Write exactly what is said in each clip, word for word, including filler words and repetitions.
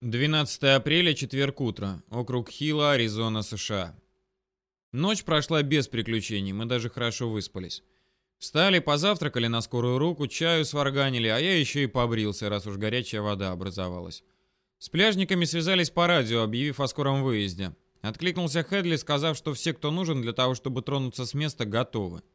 двенадцатое апреля, четверг, утро. Округ Хилла, Аризона, США. Ночь прошла без приключений, мы даже хорошо выспались. Встали, позавтракали на скорую руку, чаю сварганили, а я еще и побрился, раз уж горячая вода образовалась. С пляжниками связались по радио, объявив о скором выезде. Откликнулся Хедли, сказав, что все, кто нужен для того, чтобы тронуться с места, готовы.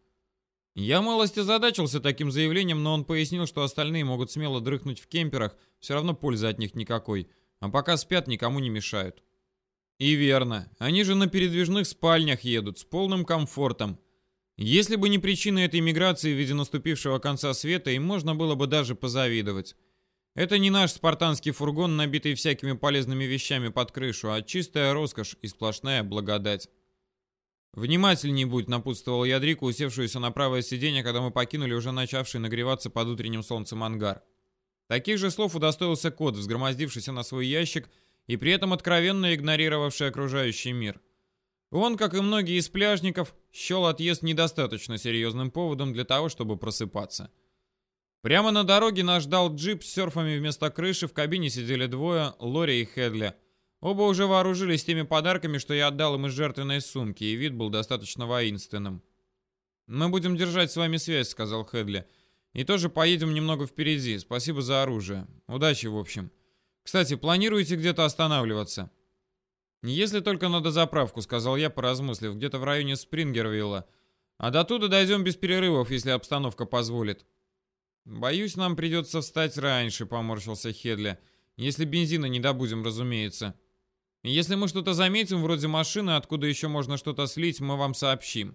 Я малость озадачился таким заявлением, но он пояснил, что остальные могут смело дрыхнуть в кемперах, все равно пользы от них никакой. А пока спят, никому не мешают. И верно, они же на передвижных спальнях едут, с полным комфортом. Если бы не причина этой миграции в виде наступившего конца света, им можно было бы даже позавидовать. Это не наш спартанский фургон, набитый всякими полезными вещами под крышу, а чистая роскошь и сплошная благодать. «Внимательней будь», — напутствовал я Дрику, усевшуюся на правое сиденье, когда мы покинули уже начавший нагреваться под утренним солнцем ангар. Таких же слов удостоился кот, взгромоздившийся на свой ящик и при этом откровенно игнорировавший окружающий мир. Он, как и многие из пляжников, счел отъезд недостаточно серьезным поводом для того, чтобы просыпаться. Прямо на дороге нас ждал джип с серфами вместо крыши, в кабине сидели двое, Лори и Хедли. Оба уже вооружились теми подарками, что я отдал им из жертвенной сумки, и вид был достаточно воинственным. «Мы будем держать с вами связь», — сказал Хедли. «И тоже поедем немного впереди. Спасибо за оружие. Удачи, в общем. Кстати, планируете где-то останавливаться?» «Если только на дозаправку», — сказал я, поразмыслив, где-то в районе Спрингервилла. «А до туда дойдем без перерывов, если обстановка позволит». «Боюсь, нам придется встать раньше», — поморщился Хедли. «Если бензина не добудем, разумеется. Если мы что-то заметим, вроде машины, откуда еще можно что-то слить, мы вам сообщим».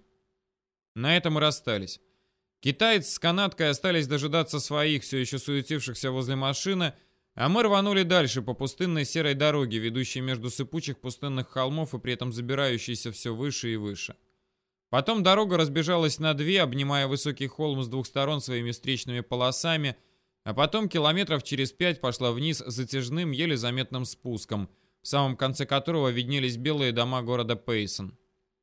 На этом и расстались. Китаец с канадкой остались дожидаться своих, все еще суетившихся возле машины, а мы рванули дальше по пустынной серой дороге, ведущей между сыпучих пустынных холмов и при этом забирающейся все выше и выше. Потом дорога разбежалась на две, обнимая высокий холм с двух сторон своими встречными полосами, а потом километров через пять пошла вниз затяжным, еле заметным спуском, в самом конце которого виднелись белые дома города Пейсон.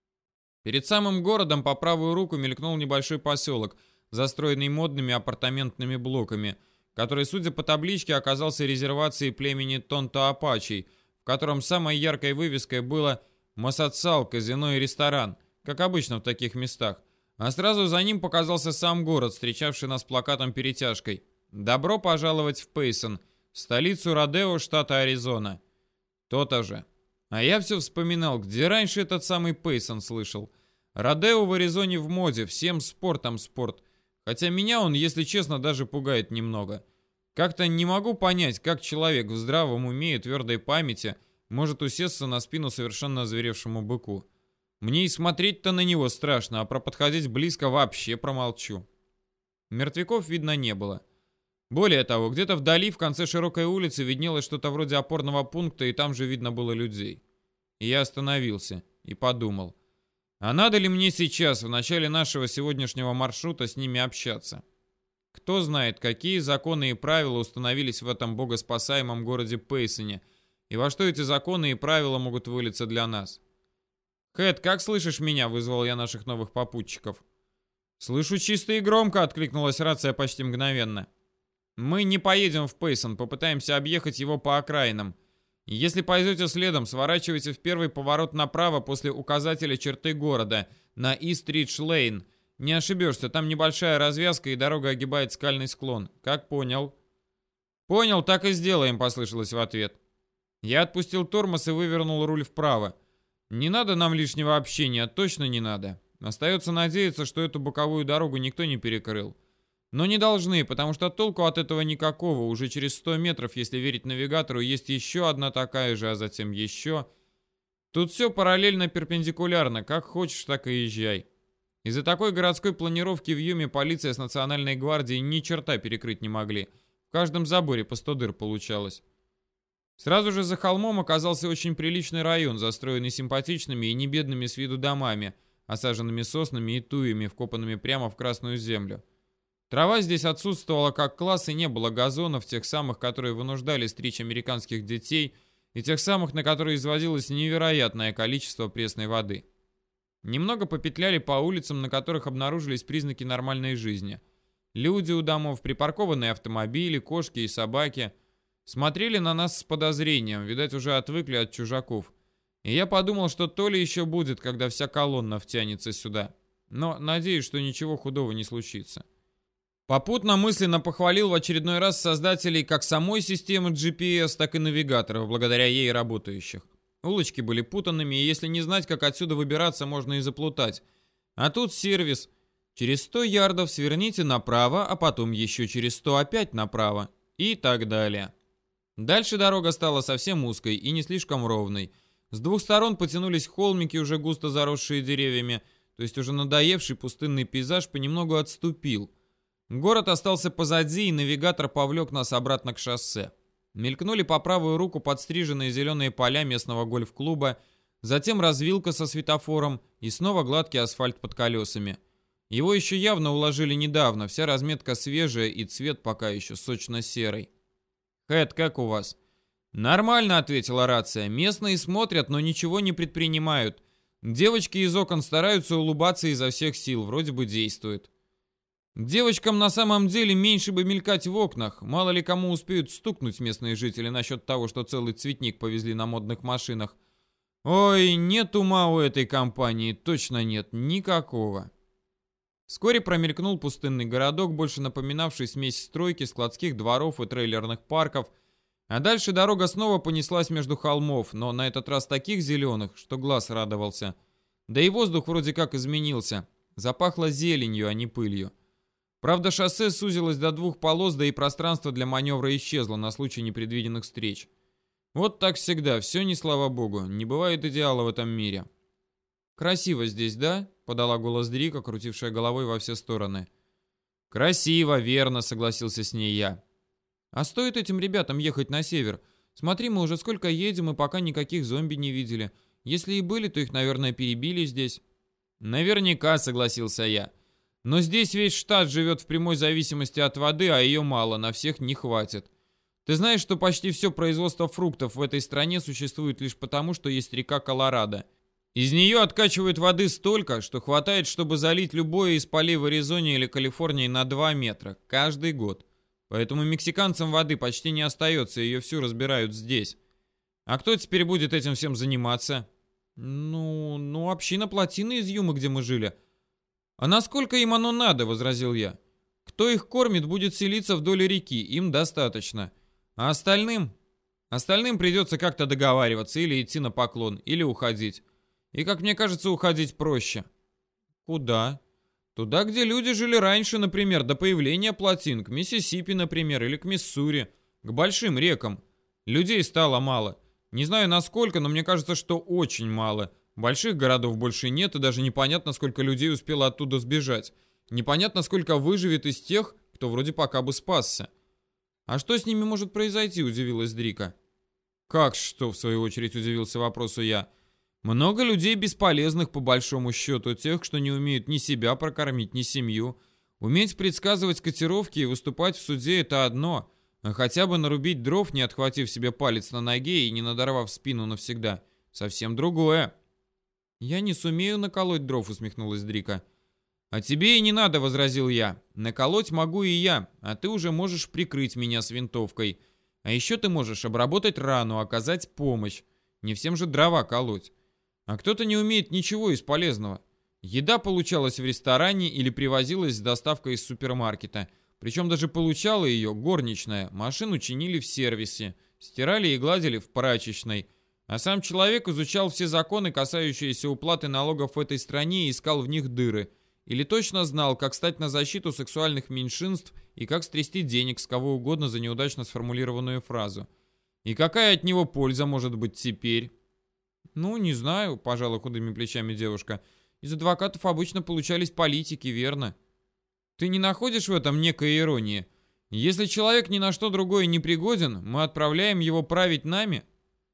Перед самым городом по правую руку мелькнул небольшой поселок, застроенный модными апартаментными блоками, который, судя по табличке, оказался резервацией племени Тонто-Апачей, в котором самой яркой вывеской было «Масацал, казино и ресторан», как обычно в таких местах, а сразу за ним показался сам город, встречавший нас плакатом-перетяжкой «Добро пожаловать в Пейсон, столицу Родео, штата Аризона». То-то же. А я все вспоминал, где раньше этот самый Пейсон слышал. Родео в Аризоне в моде, всем спортом спорт. Хотя меня он, если честно, даже пугает немного. Как-то не могу понять, как человек в здравом уме и твердой памяти может усесться на спину совершенно озверевшему быку. Мне и смотреть-то на него страшно, а про подходить близко вообще промолчу. Мертвяков видно не было. Более того, где-то вдали, в конце широкой улицы, виднелось что-то вроде опорного пункта, и там же видно было людей. И я остановился и подумал, а надо ли мне сейчас, в начале нашего сегодняшнего маршрута, с ними общаться? Кто знает, какие законы и правила установились в этом богоспасаемом городе Пейсоне, и во что эти законы и правила могут вылиться для нас. «Хэт, как слышишь меня?» — вызвал я наших новых попутчиков. «Слышу чисто и громко», — откликнулась рация почти мгновенно. «Мы не поедем в Пейсон, попытаемся объехать его по окраинам. Если пойдете следом, сворачивайте в первый поворот направо после указателя черты города, на Ист-Ридж-Лейн. Не ошибешься, там небольшая развязка и дорога огибает скальный склон. Как понял?» «Понял, так и сделаем», — послышалось в ответ. Я отпустил тормоз и вывернул руль вправо. Не надо нам лишнего общения, точно не надо. Остается надеяться, что эту боковую дорогу никто не перекрыл. Но не должны, потому что толку от этого никакого. Уже через сто метров, если верить навигатору, есть еще одна такая же, а затем еще. Тут все параллельно перпендикулярно. Как хочешь, так и езжай. Из-за такой городской планировки в Юме полиция с Национальной гвардией ни черта перекрыть не могли. В каждом заборе по сто дыр получалось. Сразу же за холмом оказался очень приличный район, застроенный симпатичными и небедными с виду домами, осаженными соснами и туями, вкопанными прямо в красную землю. Трава здесь отсутствовала как класс, и не было газонов, тех самых, которые вынуждали стричь американских детей, и тех самых, на которые изводилось невероятное количество пресной воды. Немного попетляли по улицам, на которых обнаружились признаки нормальной жизни. Люди у домов, припаркованные автомобили, кошки и собаки. Смотрели на нас с подозрением, видать, уже отвыкли от чужаков. И я подумал, что то ли еще будет, когда вся колонна втянется сюда. Но надеюсь, что ничего худого не случится. Попутно мысленно похвалил в очередной раз создателей как самой системы джи пи эс, так и навигаторов, благодаря ей работающих. Улочки были путанными, и если не знать, как отсюда выбираться, можно и заплутать. А тут сервис. Через сто ярдов сверните направо, а потом еще через сто опять направо. И так далее. Дальше дорога стала совсем узкой и не слишком ровной. С двух сторон потянулись холмики, уже густо заросшие деревьями, то есть уже надоевший пустынный пейзаж понемногу отступил. Город остался позади, и навигатор повлек нас обратно к шоссе. Мелькнули по правую руку подстриженные зеленые поля местного гольф-клуба, затем развилка со светофором и снова гладкий асфальт под колесами. Его еще явно уложили недавно, вся разметка свежая и цвет пока еще сочно-серый. «Хэт, как у вас?» «Нормально», — ответила рация. «Местные смотрят, но ничего не предпринимают. Девочки из окон стараются улыбаться изо всех сил, вроде бы действует». Девочкам на самом деле меньше бы мелькать в окнах. Мало ли кому успеют стукнуть местные жители насчет того, что целый цветник повезли на модных машинах. Ой, нет ума у этой компании, точно нет, никакого. Вскоре промелькнул пустынный городок, больше напоминавший смесь стройки, складских дворов и трейлерных парков. А дальше дорога снова понеслась между холмов, но на этот раз таких зеленых, что глаз радовался. Да и воздух вроде как изменился. Запахло зеленью, а не пылью. Правда, шоссе сузилось до двух полос, да и пространство для маневра исчезло на случай непредвиденных встреч. Вот так всегда, все не слава богу, не бывает идеала в этом мире. «Красиво здесь, да?» — подала голос Дрика, крутившая головой во все стороны. «Красиво, верно», — согласился с ней я. «А стоит этим ребятам ехать на север? Смотри, мы уже сколько едем и пока никаких зомби не видели. Если и были, то их, наверное, перебили здесь». «Наверняка», — согласился я. «Но здесь весь штат живет в прямой зависимости от воды, а ее мало, на всех не хватит. Ты знаешь, что почти все производство фруктов в этой стране существует лишь потому, что есть река Колорадо. Из нее откачивают воды столько, что хватает, чтобы залить любое из полей в Аризоне или Калифорнии на два метра каждый год. Поэтому мексиканцам воды почти не остается, ее всю разбирают здесь. А кто теперь будет этим всем заниматься?» «Ну, ну, община плотины из Юмы, где мы жили». «А насколько им оно надо?» — возразил я. «Кто их кормит, будет селиться вдоль реки, им достаточно. А остальным? Остальным придется как-то договариваться, или идти на поклон, или уходить. И, как мне кажется, уходить проще». «Куда?» «Туда, где люди жили раньше, например, до появления плотин, к Миссисипи, например, или к Миссури, к большим рекам. Людей стало мало. Не знаю насколько, но мне кажется, что очень мало. Больших городов больше нет, и даже непонятно, сколько людей успело оттуда сбежать. Непонятно, сколько выживет из тех, кто вроде пока бы спасся». «А что с ними может произойти?» — удивилась Дрика. «Как что?» — в свою очередь удивился вопросу я. «Много людей бесполезных, по большому счету, тех, что не умеют ни себя прокормить, ни семью. Уметь предсказывать котировки и выступать в суде — это одно, а хотя бы нарубить дров, не отхватив себе палец на ноге и не надорвав спину навсегда, совсем другое». «Я не сумею наколоть дров», — усмехнулась Дрика. «А тебе и не надо», — возразил я. «Наколоть могу и я, а ты уже можешь прикрыть меня с винтовкой. А еще ты можешь обработать рану, оказать помощь. Не всем же дрова колоть. А кто-то не умеет ничего из полезного. Еда получалась в ресторане или привозилась с доставкой из супермаркета. Причем даже получала ее горничная. Машину чинили в сервисе. Стирали и гладили в прачечной. А сам человек изучал все законы, касающиеся уплаты налогов в этой стране, и искал в них дыры. Или точно знал, как стать на защиту сексуальных меньшинств и как стрясти денег с кого угодно за неудачно сформулированную фразу. И какая от него польза может быть теперь?» «Ну, не знаю», — пожала худыми плечами девушка. «Из адвокатов обычно получались политики, верно?» «Ты не находишь в этом некой иронии? Если человек ни на что другое не пригоден, мы отправляем его править нами?»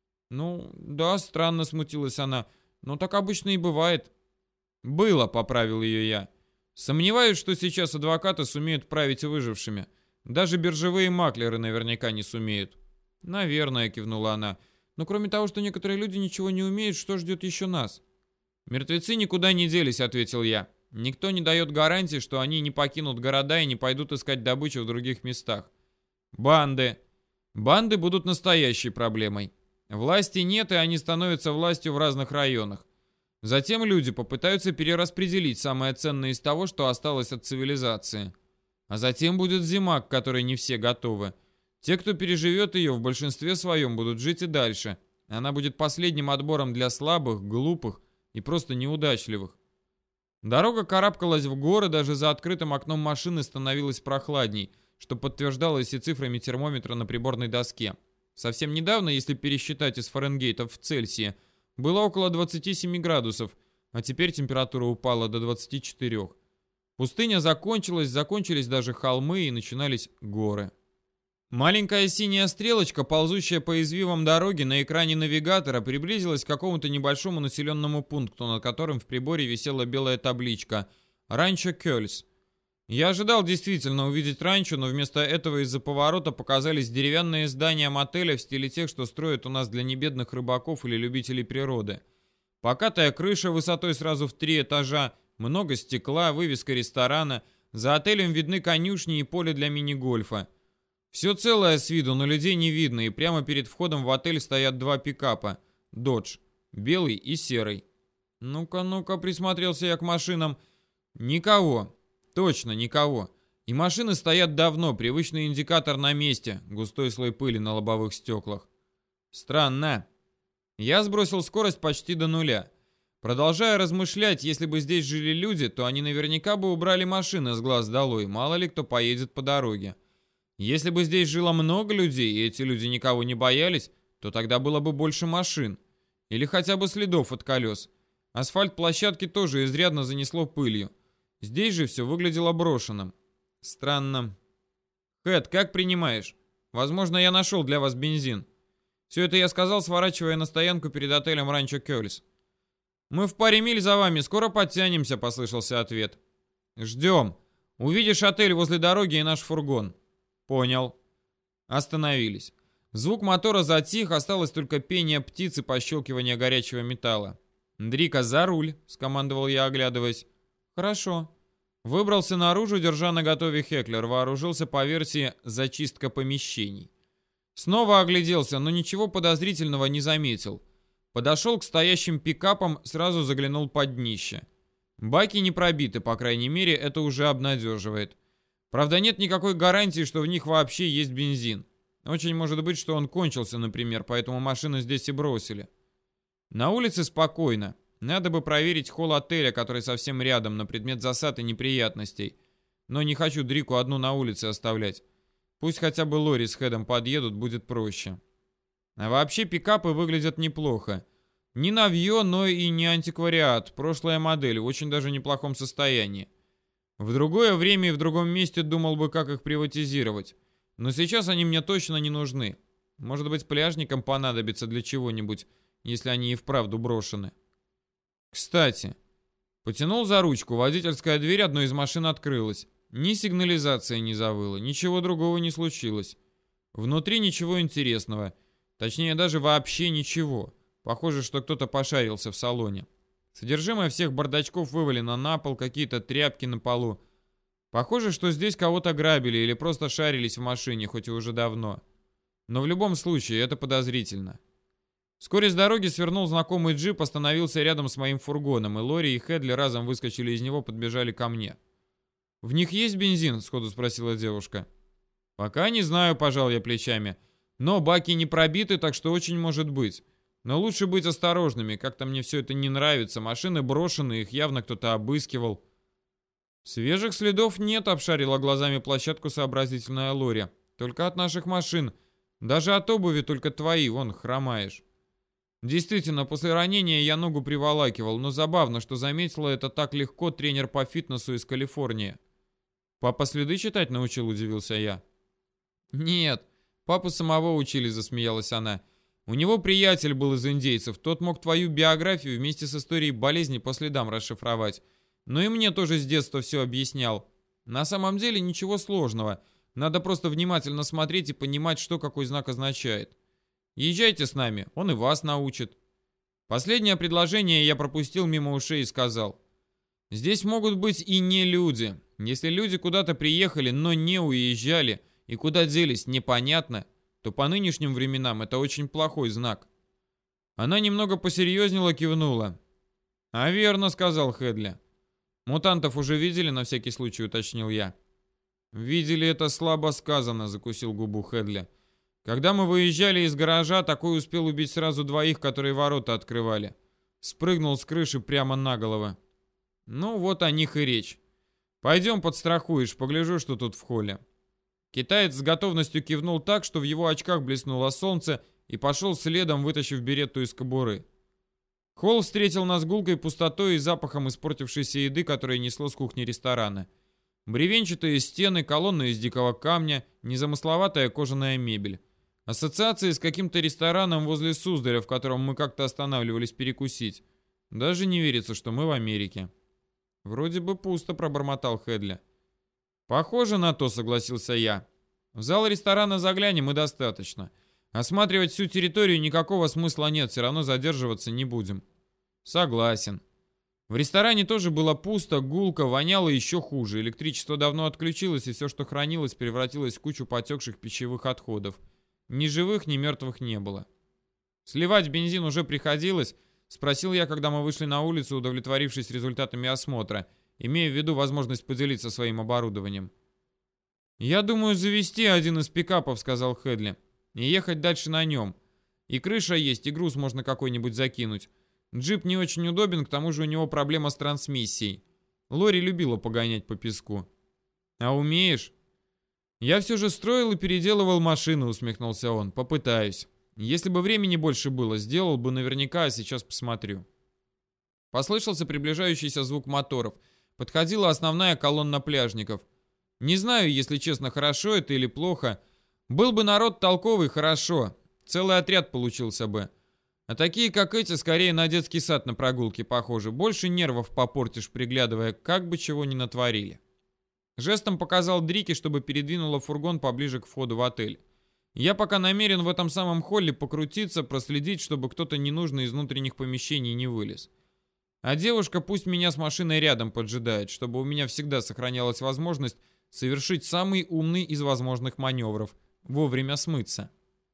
«Ну, да, странно», — смутилась она. «Но так обычно и бывает». «Было», — поправил ее я. «Сомневаюсь, что сейчас адвокаты сумеют править выжившими. Даже биржевые маклеры наверняка не сумеют». «Наверное», — кивнула она. «Но кроме того, что некоторые люди ничего не умеют, что ждет еще нас?» «Мертвецы никуда не делись», — ответил я. «Никто не дает гарантии, что они не покинут города и не пойдут искать добычу в других местах. Банды. Банды будут настоящей проблемой. Власти нет, и они становятся властью в разных районах. Затем люди попытаются перераспределить самое ценное из того, что осталось от цивилизации. А затем будет зима, к которой не все готовы. Те, кто переживет ее, в большинстве своем будут жить и дальше. Она будет последним отбором для слабых, глупых и просто неудачливых. Дорога карабкалась в горы, даже за открытым окном машины становилось прохладней, что подтверждалось и цифрами термометра на приборной доске. Совсем недавно, если пересчитать из Фаренгейтов в Цельсия, было около двадцати семи градусов, а теперь температура упала до двадцати четырёх. Пустыня закончилась, закончились даже холмы и начинались горы. Маленькая синяя стрелочка, ползущая по извивам дороги на экране навигатора, приблизилась к какому-то небольшому населенному пункту, над которым в приборе висела белая табличка «Ранчо Кёльс». Я ожидал действительно увидеть ранчо, но вместо этого из-за поворота показались деревянные здания мотеля в стиле тех, что строят у нас для небедных рыбаков или любителей природы. Покатая крыша высотой сразу в три этажа, много стекла, вывеска ресторана, за отелем видны конюшни и поле для мини-гольфа. Все целое с виду, но людей не видно, и прямо перед входом в отель стоят два пикапа. Додж. Белый и серый. Ну-ка, ну-ка, присмотрелся я к машинам. Никого. Точно, никого. И машины стоят давно, привычный индикатор на месте, густой слой пыли на лобовых стеклах. Странно. Я сбросил скорость почти до нуля. Продолжая размышлять, если бы здесь жили люди, то они наверняка бы убрали машины с глаз долой, мало ли кто поедет по дороге. Если бы здесь жило много людей, и эти люди никого не боялись, то тогда было бы больше машин. Или хотя бы следов от колес. Асфальт площадки тоже изрядно занесло пылью. Здесь же все выглядело брошенным. Странно. Хэт, как принимаешь? Возможно, я нашел для вас бензин. Все это я сказал, сворачивая на стоянку перед отелем Ранчо Кёльс. Мы в паре миль за вами, скоро подтянемся, послышался ответ. Ждем. Увидишь отель возле дороги и наш фургон. Понял. Остановились. Звук мотора затих, осталось только пение птиц и пощелкивание горячего металла. «Дрика, за руль!» — скомандовал я, оглядываясь. «Хорошо». Выбрался наружу, держа наготове Хеклер, вооружился по версии «зачистка помещений». Снова огляделся, но ничего подозрительного не заметил. Подошел к стоящим пикапам, сразу заглянул под днище. Баки не пробиты, по крайней мере, это уже обнадеживает. Правда, нет никакой гарантии, что в них вообще есть бензин. Очень может быть, что он кончился, например, поэтому машину здесь и бросили. На улице спокойно. Надо бы проверить холл отеля, который совсем рядом, на предмет засад и неприятностей. Но не хочу Дрику одну на улице оставлять. Пусть хотя бы Лори с Хэдом подъедут, будет проще. А вообще пикапы выглядят неплохо. Не новье, но и не антиквариат. Прошлая модель, в очень даже неплохом состоянии. В другое время и в другом месте думал бы, как их приватизировать. Но сейчас они мне точно не нужны. Может быть, пляжникам понадобится для чего-нибудь, если они и вправду брошены. Кстати, потянул за ручку, водительская дверь одной из машин открылась. Ни сигнализация не завыла, ничего другого не случилось. Внутри ничего интересного. Точнее, даже вообще ничего. Похоже, что кто-то пошарился в салоне. Содержимое всех бардачков вывалено на пол, какие-то тряпки на полу. Похоже, что здесь кого-то грабили или просто шарились в машине, хоть и уже давно. Но в любом случае, это подозрительно. Вскоре с дороги свернул знакомый джип, остановился рядом с моим фургоном, и Лори и Хедли разом выскочили из него, подбежали ко мне. «В них есть бензин?» — сходу спросила девушка. «Пока не знаю», — пожал я плечами. «Но баки не пробиты, так что очень может быть. Но лучше быть осторожными, как-то мне все это не нравится. Машины брошены, их явно кто-то обыскивал». «Свежих следов нет», — обшарила глазами площадку сообразительная Лори. «Только от наших машин. Даже от обуви только твои, вон, хромаешь». Действительно, после ранения я ногу приволакивал, но забавно, что заметила это так легко тренер по фитнесу из Калифорнии. «Папа следы читать научил?» — удивился я. «Нет, папу самого учили», — засмеялась она. «У него приятель был из индейцев, тот мог твою биографию вместе с историей болезни по следам расшифровать. Но и мне тоже с детства все объяснял. На самом деле ничего сложного, надо просто внимательно смотреть и понимать, что какой знак означает. Езжайте с нами, он и вас научит». Последнее предложение я пропустил мимо ушей и сказал: «Здесь могут быть и не люди. Если люди куда-то приехали, но не уезжали, и куда делись, непонятно, то по нынешним временам это очень плохой знак. Она немного посерьезнела, кивнула. «А верно», — сказал Хедли. «Мутантов уже видели?» — на всякий случай уточнил я. «Видели — это слабо сказано», — закусил губу Хедли. «Когда мы выезжали из гаража, такой успел убить сразу двоих, которые ворота открывали. Спрыгнул с крыши прямо на голову. Ну, вот о них и речь. Пойдем подстрахуешь, погляжу, что тут в холле». Китаец с готовностью кивнул так, что в его очках блеснуло солнце, и пошел следом, вытащив беретту из кобуры. Холл встретил нас гулкой пустотой и запахом испортившейся еды, которая несло с кухни ресторана. Бревенчатые стены, колонны из дикого камня, незамысловатая кожаная мебель. Ассоциации с каким-то рестораном возле Суздаря, в котором мы как-то останавливались перекусить. Даже не верится, что мы в Америке. «Вроде бы пусто», — пробормотал Хедли. «Похоже на то», — согласился я. «В зал ресторана заглянем и достаточно. Осматривать всю территорию никакого смысла нет, все равно задерживаться не будем». «Согласен». В ресторане тоже было пусто, гулко, воняло еще хуже. Электричество давно отключилось, и все, что хранилось, превратилось в кучу потекших пищевых отходов. Ни живых, ни мертвых не было. «Сливать бензин уже приходилось?» — спросил я, когда мы вышли на улицу, удовлетворившись результатами осмотра, имея в виду возможность поделиться своим оборудованием. «Я думаю завести один из пикапов», — сказал Хедли, — «и ехать дальше на нем. И крыша есть, и груз можно какой-нибудь закинуть. Джип не очень удобен, к тому же у него проблема с трансмиссией. Лори любила погонять по песку». «А умеешь?» «Я все же строил и переделывал машину», — усмехнулся он. «Попытаюсь. Если бы времени больше было, сделал бы наверняка, а сейчас посмотрю». Послышался приближающийся звук моторов. Подходила основная колонна пляжников. Не знаю, если честно, хорошо это или плохо. Был бы народ толковый, хорошо. Целый отряд получился бы. А такие, как эти, скорее на детский сад на прогулке похожи. Больше нервов попортишь, приглядывая, как бы чего ни натворили. Жестом показал Дрике, чтобы передвинула фургон поближе к входу в отель. Я пока намерен в этом самом холле покрутиться, проследить, чтобы кто-то ненужный из внутренних помещений не вылез. А девушка пусть меня с машиной рядом поджидает, чтобы у меня всегда сохранялась возможность совершить самый умный из возможных маневров — вовремя смыться.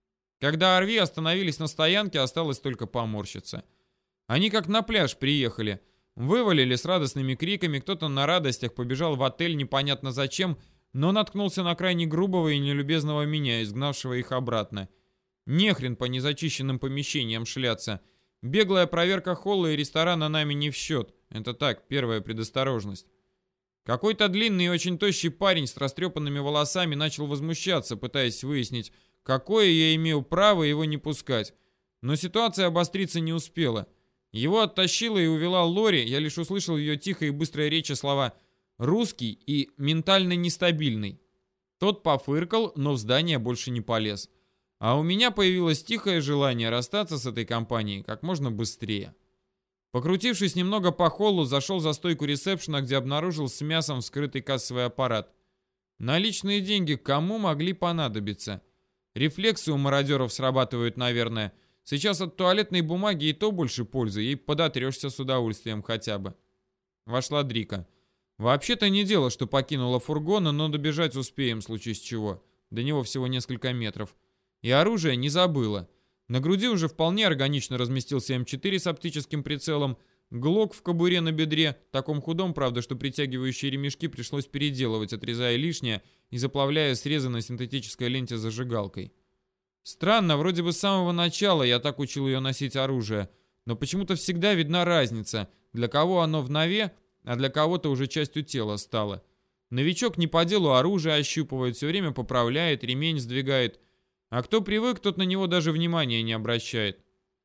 Когда ар ви остановились на стоянке, осталось только поморщиться. Они как на пляж приехали. Вывалили с радостными криками, кто-то на радостях побежал в отель непонятно зачем, но наткнулся на крайне грубого и нелюбезного меня, изгнавшего их обратно. Нехрен по незачищенным помещениям шляться. Беглая проверка холла и ресторана нами не в счет. Это так, первая предосторожность. Какой-то длинный и очень тощий парень с растрепанными волосами начал возмущаться, пытаясь выяснить, какое я имел право его не пускать. Но ситуация обостриться не успела. Его оттащила и увела Лори, я лишь услышал ее тихой и быстрой речи слова «русский» и «ментально нестабильный». Тот пофыркал, но в здание больше не полез. А у меня появилось тихое желание расстаться с этой компанией как можно быстрее. Покрутившись немного по холлу, зашел за стойку ресепшена, где обнаружил с мясом вскрытый кассовый аппарат. Наличные деньги кому могли понадобиться? Рефлексы у мародеров срабатывают, наверное. Сейчас от туалетной бумаги и то больше пользы, и подотрешься с удовольствием хотя бы. Вошла Дрика. Вообще-то не дело, что покинула фургона, но добежать успеем, в случае с чего. До него всего несколько метров. И оружие не забыла. На груди уже вполне органично разместился эм четыре с оптическим прицелом, глок в кобуре на бедре, таком худом, правда, что притягивающие ремешки пришлось переделывать, отрезая лишнее и заплавляя срезы на синтетической ленте зажигалкой. Странно, вроде бы с самого начала я так учил ее носить оружие, но почему-то всегда видна разница, для кого оно в нове, а для кого-то уже частью тела стало. Новичок не по делу оружие ощупывает, все время поправляет, ремень сдвигает, а кто привык, тот на него даже внимания не обращает.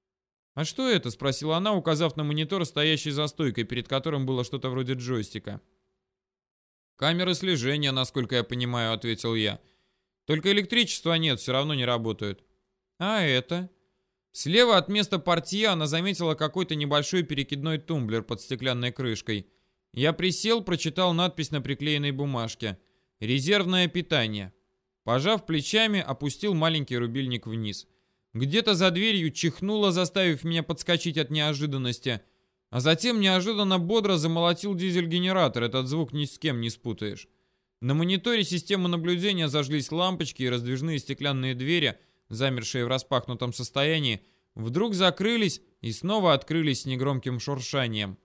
«А что это?» — спросила она, указав на монитор, стоящий за стойкой, перед которым было что-то вроде джойстика. «Камеры слежения, насколько я понимаю», — ответил я. «Только электричества нет, все равно не работают». «А это?» Слева от места портье она заметила какой-то небольшой перекидной тумблер под стеклянной крышкой. Я присел, прочитал надпись на приклеенной бумажке. «Резервное питание». Пожав плечами, опустил маленький рубильник вниз. Где-то за дверью чихнуло, заставив меня подскочить от неожиданности. А затем неожиданно бодро замолотил дизель-генератор. Этот звук ни с кем не спутаешь. На мониторе системы наблюдения зажглись лампочки и раздвижные стеклянные двери, замершие в распахнутом состоянии, вдруг закрылись и снова открылись с негромким шуршанием.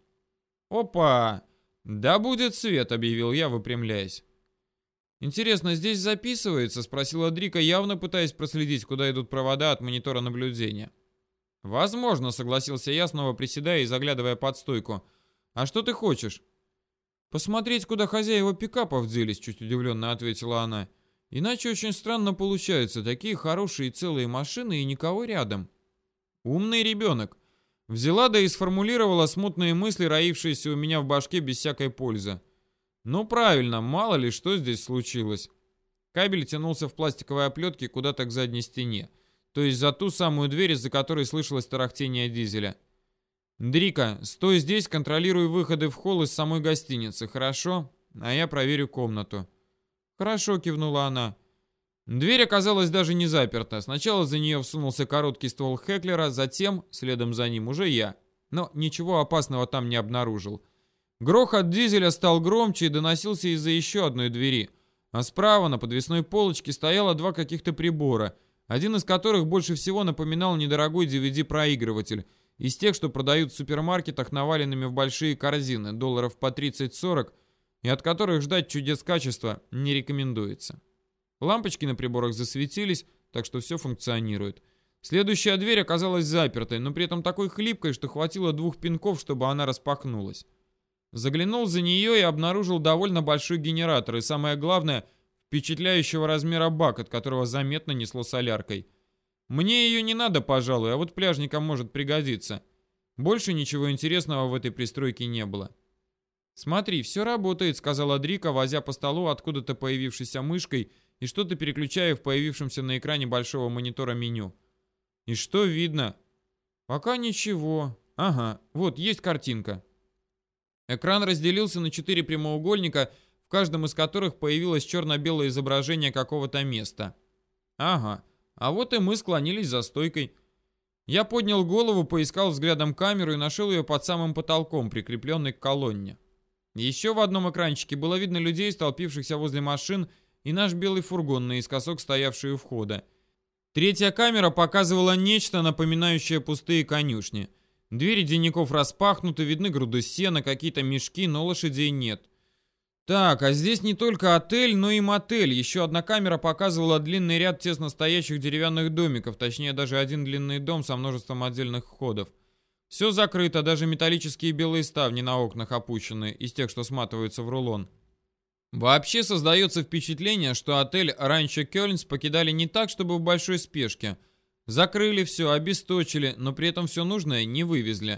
«Опа! Да будет свет!» — объявил я, выпрямляясь. «Интересно, здесь записывается?» — спросила Дрика, явно пытаясь проследить, куда идут провода от монитора наблюдения. «Возможно», — согласился я, снова приседая и заглядывая под стойку. «А что ты хочешь?» «Посмотреть, куда хозяева пикапов делись», — чуть удивленно ответила она. «Иначе очень странно получается. Такие хорошие и целые машины и никого рядом». «Умный ребенок». Взяла да и сформулировала смутные мысли, роившиеся у меня в башке без всякой пользы. «Ну правильно, мало ли что здесь случилось». Кабель тянулся в пластиковой оплетке куда-то к задней стене, то есть за ту самую дверь, из-за которой слышалось тарахтение дизеля. «Дрика, стой здесь, контролируй выходы в холл из самой гостиницы, хорошо? А я проверю комнату». «Хорошо», — кивнула она. Дверь оказалась даже не заперта. Сначала за нее всунулся короткий ствол Хеклера, затем, следом за ним, уже я. Но ничего опасного там не обнаружил. Грохот дизеля стал громче и доносился из-за еще одной двери. А справа на подвесной полочке стояло два каких-то прибора, один из которых больше всего напоминал недорогой ди ви ди-проигрыватель, из тех, что продают в супермаркетах наваленными в большие корзины, долларов по тридцать-сорок, и от которых ждать чудес качества не рекомендуется. Лампочки на приборах засветились, так что все функционирует. Следующая дверь оказалась запертой, но при этом такой хлипкой, что хватило двух пинков, чтобы она распахнулась. Заглянул за нее и обнаружил довольно большой генератор и, самое главное, впечатляющего размера бак, от которого заметно несло соляркой. Мне ее не надо, пожалуй, а вот пляжникам может пригодиться. Больше ничего интересного в этой пристройке не было. «Смотри, все работает», — сказала Дрика, возя по столу откуда-то появившейся мышкой и что-то переключая в появившемся на экране большого монитора меню. «И что видно?» «Пока ничего. Ага, вот, есть картинка». Экран разделился на четыре прямоугольника, в каждом из которых появилось черно-белое изображение какого-то места. «Ага, а вот и мы склонились за стойкой». Я поднял голову, поискал взглядом камеру и нашел ее под самым потолком, прикрепленной к колонне. Еще в одном экранчике было видно людей, столпившихся возле машин, и наш белый фургон, наискосок стоявший у входа. Третья камера показывала нечто, напоминающее пустые конюшни. Двери денников распахнуты, видны груды сена, какие-то мешки, но лошадей нет. Так, а здесь не только отель, но и мотель. Еще одна камера показывала длинный ряд тесно стоящих деревянных домиков, точнее даже один длинный дом со множеством отдельных входов. Все закрыто, даже металлические белые ставни на окнах опущены, из тех, что сматываются в рулон. Вообще создается впечатление, что отель Ранчо Кёльнс покидали не так, чтобы в большой спешке. Закрыли все, обесточили, но при этом все нужное не вывезли.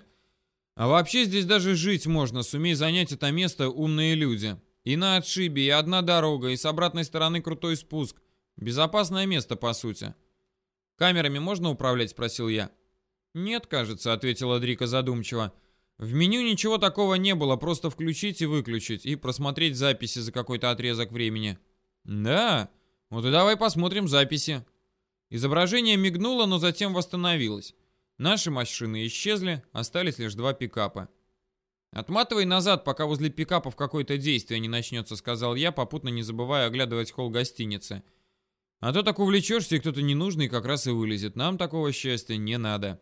А вообще здесь даже жить можно, сумей занять это место умные люди. И на отшибе, и одна дорога, и с обратной стороны крутой спуск. Безопасное место, по сути. «Камерами можно управлять?» — спросил я. «Нет, кажется», — ответила Дрика задумчиво. «В меню ничего такого не было, просто включить и выключить, и просмотреть записи за какой-то отрезок времени». «Да? Вот и давай посмотрим записи». Изображение мигнуло, но затем восстановилось. Наши машины исчезли, остались лишь два пикапа. «Отматывай назад, пока возле пикапов какое-то действие не начнется», — сказал я, попутно не забывая оглядывать холл гостиницы. «А то так увлечешься, и кто-то ненужный как раз и вылезет. Нам такого счастья не надо».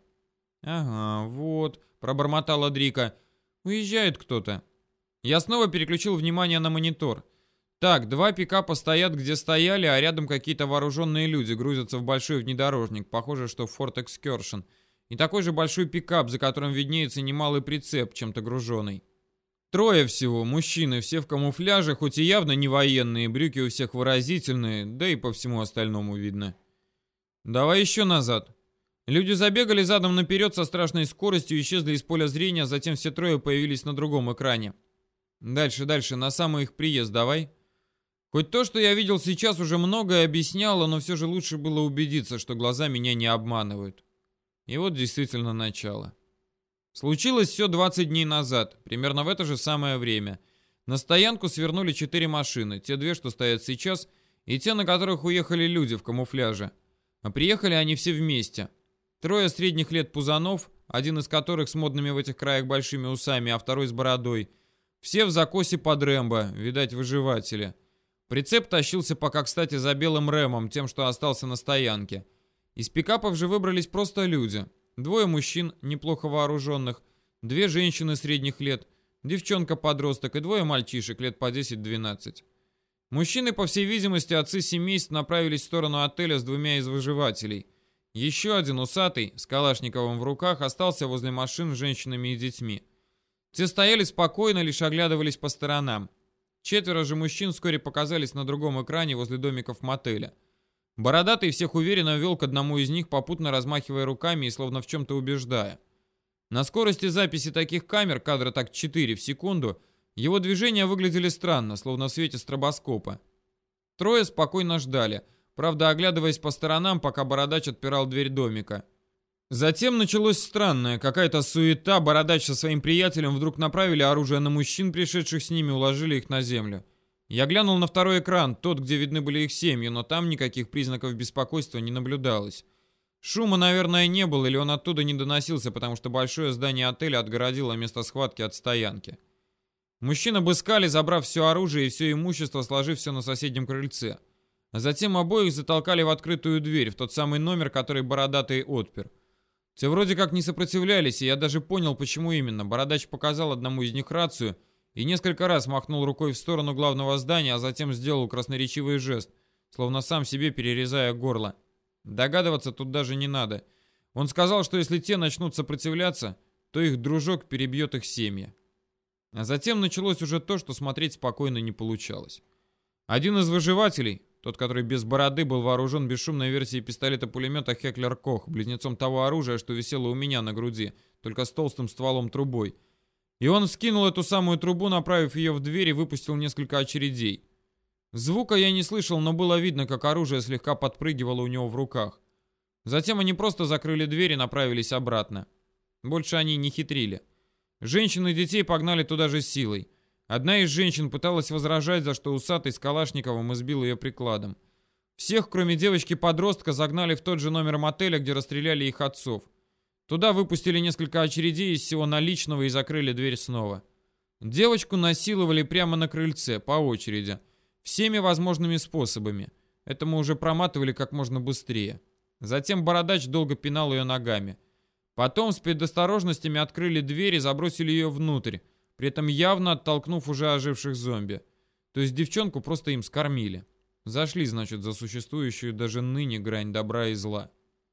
«Ага, вот», — пробормотала Дрика. «Уезжает кто-то». Я снова переключил внимание на монитор. Так, два пикапа стоят, где стояли, а рядом какие-то вооруженные люди грузятся в большой внедорожник, похоже, что Ford Excursion. И такой же большой пикап, за которым виднеется немалый прицеп, чем-то груженный. Трое всего, мужчины, все в камуфляже, хоть и явно не военные, брюки у всех выразительные, да и по всему остальному видно. «Давай еще назад». Люди забегали задом наперед со страшной скоростью, исчезли из поля зрения, затем все трое появились на другом экране. «Дальше, дальше, на самый их приезд давай». Хоть то, что я видел сейчас, уже многое объясняло, но все же лучше было убедиться, что глаза меня не обманывают. И вот действительно начало. Случилось все двадцать дней назад, примерно в это же самое время. На стоянку свернули четыре машины, те две, что стоят сейчас, и те, на которых уехали люди в камуфляже. А приехали они все вместе. Трое средних лет пузанов, один из которых с модными в этих краях большими усами, а второй с бородой. Все в закосе под Рэмбо, видать, выживатели. Прицеп тащился пока, кстати, за белым Рэмом, тем, что остался на стоянке. Из пикапов же выбрались просто люди. Двое мужчин, неплохо вооруженных, две женщины средних лет, девчонка-подросток и двое мальчишек лет по десять-двенадцать. Мужчины, по всей видимости, отцы семейств, направились в сторону отеля с двумя из выживателей. Еще один усатый, с калашниковым в руках, остался возле машин с женщинами и детьми. Те стояли спокойно, лишь оглядывались по сторонам. Четверо же мужчин вскоре показались на другом экране возле домиков мотеля. Бородатый всех уверенно вел к одному из них, попутно размахивая руками и словно в чем-то убеждая. На скорости записи таких камер, кадра так четыре в секунду, его движения выглядели странно, словно в свете стробоскопа. Трое спокойно ждали, правда оглядываясь по сторонам, пока бородач отпирал дверь домика. Затем началось странное, какая-то суета, бородач со своим приятелем вдруг направили оружие на мужчин, пришедших с ними, уложили их на землю. Я глянул на второй экран, тот, где видны были их семьи, но там никаких признаков беспокойства не наблюдалось. Шума, наверное, не было, или он оттуда не доносился, потому что большое здание отеля отгородило место схватки от стоянки. Мужчины обыскали, забрав все оружие и все имущество, сложив все на соседнем крыльце. А затем обоих затолкали в открытую дверь, в тот самый номер, который бородатый отпер. Те вроде как не сопротивлялись, и я даже понял, почему именно. Бородач показал одному из них рацию и несколько раз махнул рукой в сторону главного здания, а затем сделал красноречивый жест, словно сам себе перерезая горло. Догадываться тут даже не надо. Он сказал, что если те начнут сопротивляться, то их дружок перебьет их семьи. А затем началось уже то, что смотреть спокойно не получалось. Один из выживателей, тот, который без бороды, был вооружен бесшумной версией пистолета-пулемета Хеклер Кох, близнецом того оружия, что висело у меня на груди, только с толстым стволом-трубой. И он вскинул эту самую трубу, направив ее в дверь, и выпустил несколько очередей. Звука я не слышал, но было видно, как оружие слегка подпрыгивало у него в руках. Затем они просто закрыли дверь и направились обратно. Больше они не хитрили. Женщин и детей погнали туда же силой. Одна из женщин пыталась возражать, за что усатый с Калашниковым избил ее прикладом. Всех, кроме девочки-подростка, загнали в тот же номер мотеля, где расстреляли их отцов. Туда выпустили несколько очередей из всего наличного и закрыли дверь снова. Девочку насиловали прямо на крыльце, по очереди, всеми возможными способами. Это мы уже проматывали как можно быстрее. Затем бородач долго пинал ее ногами. Потом с предосторожностями открыли дверь и забросили ее внутрь, при этом явно оттолкнув уже оживших зомби. То есть девчонку просто им скормили. Зашли, значит, за существующую даже ныне грань добра и зла.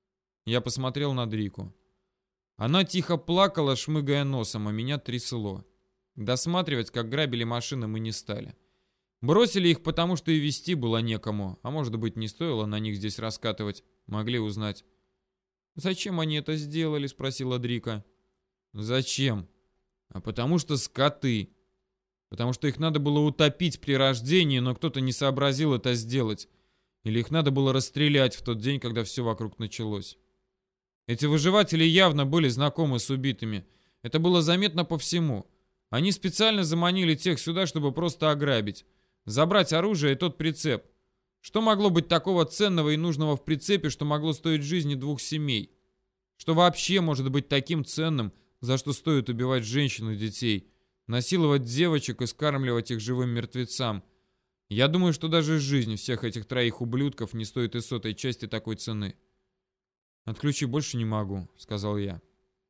Я посмотрел на Дрику. Она тихо плакала, шмыгая носом, а меня трясло. Досматривать, как грабили машины, мы не стали. Бросили их, потому что и вести было некому, а может быть, не стоило на них здесь раскатывать. Могли узнать. «Зачем они это сделали?» — спросила Дрика. «Зачем? А потому что скоты. Потому что их надо было утопить при рождении, но кто-то не сообразил это сделать. Или их надо было расстрелять в тот день, когда все вокруг началось. Эти выживатели явно были знакомы с убитыми. Это было заметно по всему. Они специально заманили тех сюда, чтобы просто ограбить. Забрать оружие и тот прицеп. Что могло быть такого ценного и нужного в прицепе, что могло стоить жизни двух семей? Что вообще может быть таким ценным, за что стоит убивать женщин и детей, насиловать девочек и скармливать их живым мертвецам? Я думаю, что даже жизнь всех этих троих ублюдков не стоит и сотой части такой цены. «Отключи, больше не могу», — сказал я.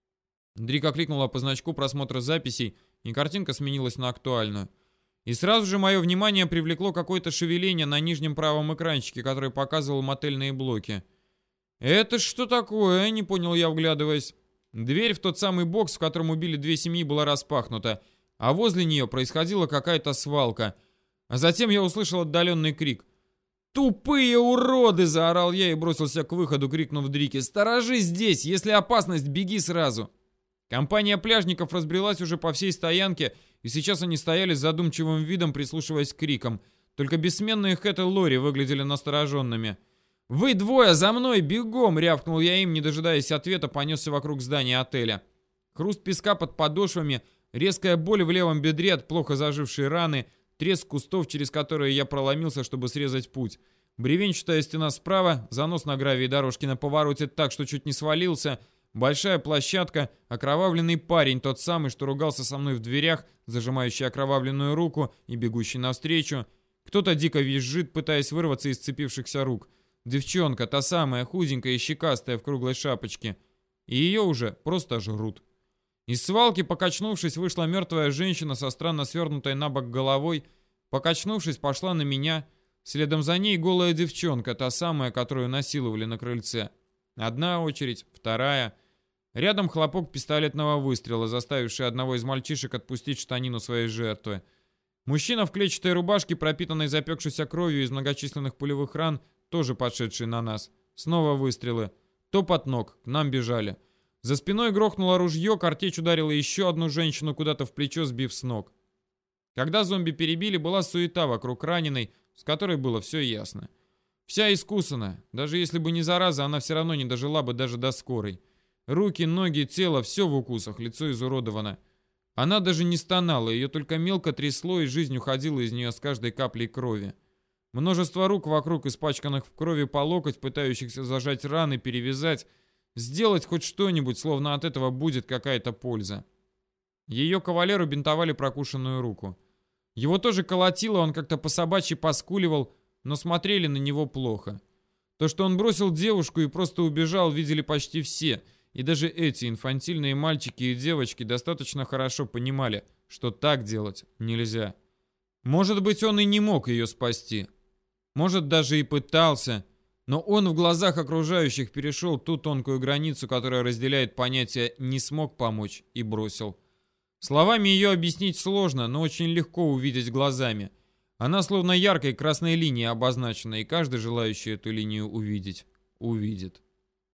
Дрика кликнула по значку просмотра записей, и картинка сменилась на актуальную. И сразу же мое внимание привлекло какое-то шевеление на нижнем правом экранчике, который показывал мотельные блоки. «Это что такое?» — не понял я, вглядываясь. Дверь в тот самый бокс, в котором убили две семьи, была распахнута, а возле нее происходила какая-то свалка. А затем я услышал отдаленный крик. «Тупые уроды!» — заорал я и бросился к выходу, крикнув Дрике. «Сторожи здесь! Если опасность, беги сразу!» Компания пляжников разбрелась уже по всей стоянке, и сейчас они стояли с задумчивым видом, прислушиваясь к крикам. Только бессменные Хэт и Лори выглядели настороженными. «Вы двое, за мной, бегом!» — рявкнул я им, не дожидаясь ответа, понесся вокруг здания отеля. Хруст песка под подошвами, резкая боль в левом бедре от плохо зажившей раны, треск кустов, через которые я проломился, чтобы срезать путь. Бревенчатая стена справа, занос на гравии дорожки на повороте так, что чуть не свалился, большая площадка, окровавленный парень, тот самый, что ругался со мной в дверях, зажимающий окровавленную руку и бегущий навстречу. Кто-то дико визжит, пытаясь вырваться из сцепившихся рук. девчонка, та самая худенькая и щекастая в круглой шапочке. И ее уже просто жрут. Из свалки, покачнувшись, вышла мертвая женщина со странно свернутой на бок головой. Покачнувшись, пошла на меня. Следом за ней голая девчонка, та самая, которую насиловали на крыльце. Одна очередь, вторая. Рядом хлопок пистолетного выстрела, заставивший одного из мальчишек отпустить штанину своей жертвы. Мужчина в клетчатой рубашке, пропитанной запекшейся кровью из многочисленных пулевых ран, тоже подшедший на нас. Снова выстрелы. Топот ног, к нам бежали. За спиной грохнуло ружье, картечь ударила еще одну женщину куда-то в плечо, сбив с ног. Когда зомби перебили, была суета вокруг раненой, с которой было все ясно. Вся искусана. Даже если бы не зараза, она все равно не дожила бы даже до скорой. Руки, ноги, тело, все в укусах, лицо изуродовано. Она даже не стонала, ее только мелко трясло, и жизнь уходила из нее с каждой каплей крови. Множество рук вокруг, испачканных в крови по локоть, пытающихся зажать раны, перевязать, сделать хоть что-нибудь, словно от этого будет какая-то польза. Ее кавалеру бинтовали прокушенную руку. Его тоже колотило, он как-то по-собачьи поскуливал, но смотрели на него плохо. То, что он бросил девушку и просто убежал, видели почти все, и даже эти инфантильные мальчики и девочки достаточно хорошо понимали, что так делать нельзя. Может быть, он и не мог ее спасти. Может, даже и пытался, но он в глазах окружающих перешел ту тонкую границу, которая разделяет понятие «не смог помочь» и бросил. Словами ее объяснить сложно, но очень легко увидеть глазами. Она словно яркой красной линией обозначена, и каждый, желающий эту линию увидеть, увидит.